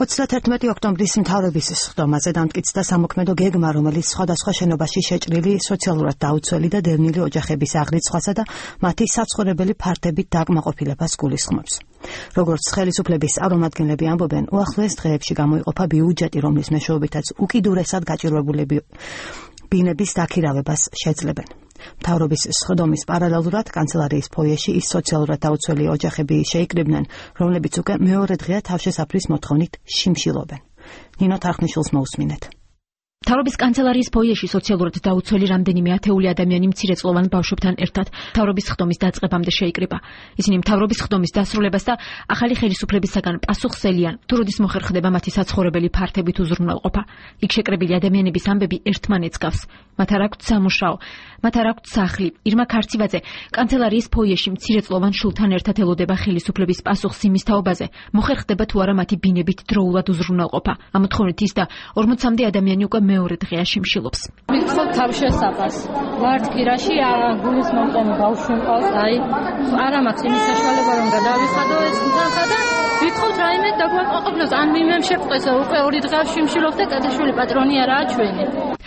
31 ოქტომბრის მთავრობის სხდომაზე დამტკიცდა სამოქმედო გეგმა, რომელიც სხვადასხვა შენობაში შეჭრილი სოციალურად დაუცველი და დევნილი ოჯახების აღრიცხვასა და მათი საცხოვრებელი ფართებით დაკმაყოფილებას გულისხმობს. Როგორც ხელისუფლების წარმომადგენლები ამბობენ, უახლოეს დღეებში გამოიყოფა ბიუჯეტი, რომლის მეშვეობითაც უკიდურესად გაჭირვებულები ბინების დაქირავებას შეძლებენ. მთავრობის სხდომის პარალელურად კანცელარიის ფოიეში ის სოციალურად დაუცველი ოჯახები შეიკრიბნენ, რომლებიც უკვე მეორე დღეა თავშესაფრის მოთხოვნით შიმშილობენ. ნინო თარხნიშვილს მოусმინეთ. მთავრობის კანცელარიის ფოიეში სოციალურად დაუცველი რამდენიმე ათეული ადამიანი მცირეწლოვან ბავშვებთან ერთად მთავრობის სხდომის დაწყებამდე შეიკრიბა. ისინი მთავრობის სხდომის დასრულებას და ახალი ხელისუფლებისაგან პასუხსელიან, თუ როდის მოხერხდება მათი საცხოვრებელი ფართებით უზრუნველყოფა. იქ შეკრებილი ადამიანების ამბები ერთმანეთს გავს. მათ არ აქვთ სამუშაო, მათ არ აქვთ სახლი. ირმა ქარცივაძე კანცელარიის ფოიეში მცირეწლოვან შულთან ერთად ელოდება ხელისუფლების პასუხს იმის თაობაზე, მოხერხდება თუ არა მათი ბინებით დროულად უზრუნველყოფა. ამ მოთხოვნით ის და 40-მდე ადამიანი უკვე მეორე დღეა შიმშილობს. მიხსოვ თავშესაფარს. ვართ გირაში გულის მომწონი ბავშვი მყავს, არა მაქვს იმის საშუალება რომ გადავიხადო ეს თანხა და ვიტყოთ რაიმე დაგვაკმაყოფილოს ან მიმემ შეფყვეს უკვე ორი დღეა შიმშილობ და კადაშვილი პატრონი არაა ჩვენი.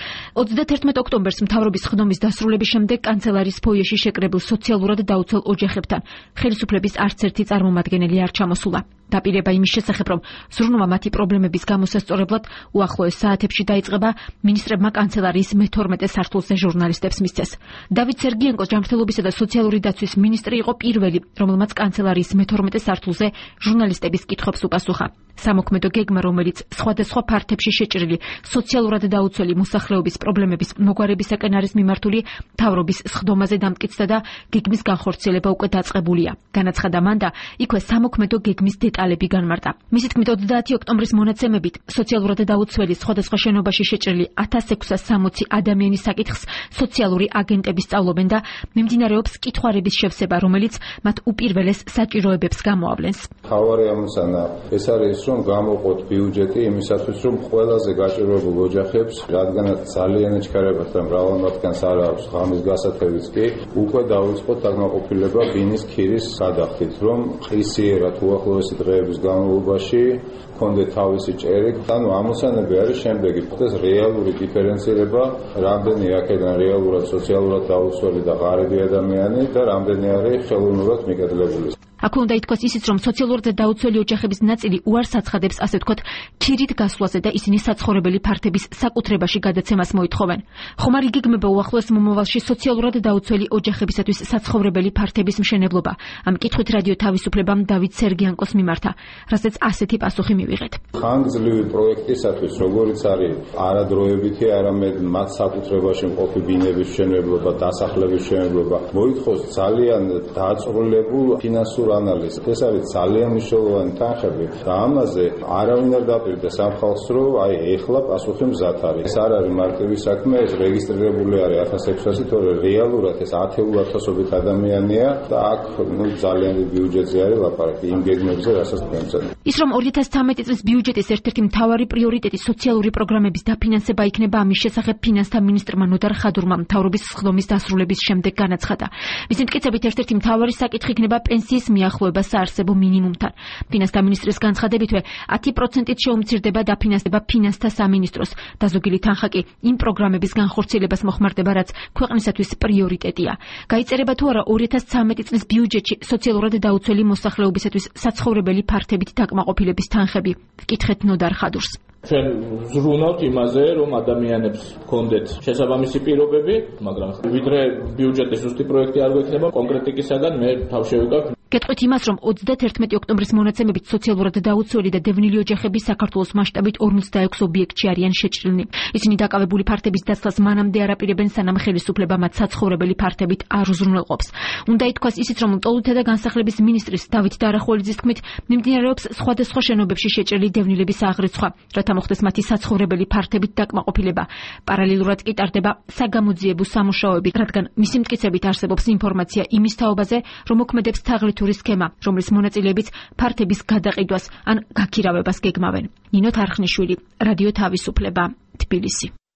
31 ოქტომბერს მთავრობის სხდომის დასრულების შემდეგ კანცელარიის ფოიეში შეკრებილ სოციალურად დაუცველ ოჯახებთან ხელისუფლების არც ერთი წარმომადგენელი არ ჩამოსულა. დაპირება იმის შესახებ, რომ ზრუნვა მათი პრობლემების გამოსასწორებლად უახლოეს საათებში დაიწყება, მინისტრებმა კანცელარიის მე-12 სართულზე ჟურნალისტებს მისცეს. დავით სერგიენკოს ჯანმრთელობისა და სოციალური დაცვის მინისტრი იყო პირველი, რომელმაც კანცელარიის მე-12 სართულზე ჟურნალისტების კითხვებს უპასუხა. სამოქმედო გეგმა, რომელიც სხვადასხვა ფართებში შეჭრილი სოციალურად დაუცველი მოსახლეობის პრობლემების მოგვარებისაკენ არის მიმართული, მთავრობის სხდომაზე დამტკიცდა და გეგმის განხორციელება უკვე დაწყებულია. განაცხადა მან და იქვე სამოქმედო გეგმის დეტალები განმარტა. მისი თქმით, 30 ოქტომბრის მონაცემებით სოციალურად დაუცველი სხვადასხვა შენობაში შეჭრილი 1660 ადამიანის საკითხს სოციალური აგენტები სწავლობენ და მიმდინარეობს კითხვარების შევსება, რომელიც მათ უპირველეს საჭიროებებს გამოავლენს. მთავარი ამოცანა ეს არის, რომ გამოყოთ ბიუჯეტი იმისათვის, რომ ყველაზე გაჭირვებულ ოჯახებს, რადგანაც ძალიან ეჩქარებათ და მრავალ მათგანს არ აქვს ღამის გასათევიც კი, უკვე დავიწყოთ დაკმაყოფილება ბინის ქირის გადახდით, რომ ყისიერად უახლოესი დღეების განმავლობაში კონდეთ თავისი ჭერი. ანუ ამოცანები არის შემდეგი: ხდეს რეალური დიფერენცირება, რამდენი აქედან რეალურად სოციალურად დაუცველი და ღარიბი ადამიანი და რამდენი არის ხელოვნურად მიკედლებული. აქ უნდა ითქვას ისიც, რომ სოციალურად დაუცველი ოჯახების ნაწილი უარს აცხადებს, ასე ვთქვათ, ქირით გასვლაზე და ისინი საცხოვრებელი ფართების საკუთრებაში გადაცემას მოითხოვენ. ხომ არ იგეგმება უახლოეს მომავალში სოციალურად დაუცველი ოჯახებისათვის საცხოვრებელი ფართების მშენებლობა? ამ კითხვით რადიო თავისუფლებამ დავით სერგიანკოს მიმართა, რასაც ასეთი პასუხი მივიღეთ. ხანგრძლივი პროექტისათვის, როგორიც არის არადროებითი, არამედ მათ საკუთრებაში მყოფი ბინების მშენებლობა, დასახლების მშენებლობა, მოითხოვს ძალიან დაწვრილებულ ფინანსურ ანალიზს. ეს არის ძალიან მნიშვნელოვანი თანხები და ამაზე არავინ არ დაპირდეს ამ ხალხს, რომ ეხლა პასუხი მზად არის. ეს არ არის მარტივი საქმე, ეს რეგისტრირებული არის 1600, თორე რეალურად ეს 10,000-ობით ადამიანია და აქ ძალიან დიდი ბიუჯეტზე არის ლაპარაკი იმ გეგმებზე, რასაც თქვენცად. ის რომ 2013 წლის ბიუჯეტის ერთ-ერთი მთავარი პრიორიტეტი სოციალური პროგრამების დაფინანსება იქნება, ამის შესახებ ფინანსთა მინისტრმა ნოდარ ხადურმა მთავრობის სხდომის დასრულების შემდეგ განაცხადა. მისი მტკიცებით ერთ-ერთი მთავარი საკითხი იქნება პენსიის მიახლოება საარსებო მინიმუმთან. ფინანსთა მინისტრის განცხადებითვე 10%-ით შეუმცირდება დაფინანსება ფინანსთა სამინისტროს და ზოგიერთი თანხა კი იმ პროგრამების განხორციელებას მოხმარდება, რაც ქვეყნისათვის პრიორიტეტია. გაიწერება თუ არა 2013 წლის ბიუჯეტში სოციალურად დაუცველი მოსახლეობისათვის საცხოვრებელი ფართებით დაკმაყოფილების თანხები? ვკითხეთ ნოდარ ხადურს. ჩვენ ვზრუნავთ იმაზე, რომ ადამიანებს ჰქონდეთ შესაბამისი პირობები, მაგრამ ვიდრე ბიუჯეტის ზუსტი პროექტი არ გვექნება, კონკრეტიკისაგან მე თავ შევიკავ. გეტყვით იმას, რომ 31 ოქტომბრის მონაცემებით სოციალურად დაუცველი და დევნილი ოჯახები საქართველოს მასშტაბით 56 ობიექტში არიან შეჭრილნი. ისინი დაკავებული ფართების დასვლას მანამდე არ აპირებენ, სანამ ხელისუფლება მათ საცხოვრებელი ფართებით არ უზრუნველყოფს. უნდა ითქვას ისიც, რომ მტოლვილთა და განსახლების მინისტრის დავით დარახოლიძის თქმით, მიმდინარეობს სხვადასხვა შენობებში შეჭრილი დევნილების აღრიცხვა, რათა მოხდეს მათი საცხოვრებელი ფართებით დაკმაყოფილება. პარალელურად კი ტარდება საგამოძიებო სამუშაოები, რადგან მისი მტკიცებით არსებობს ინფორმაცია იმის თაობაზე, რომ მოქმედებს თაღლითური სქემა, რომლის მონაწილეებიც ფართების გადაყიდვას ან გაქირავებას გეგმავენ. ნინო თარხნიშვილი, რადიო თავისუფლება, თბილისი.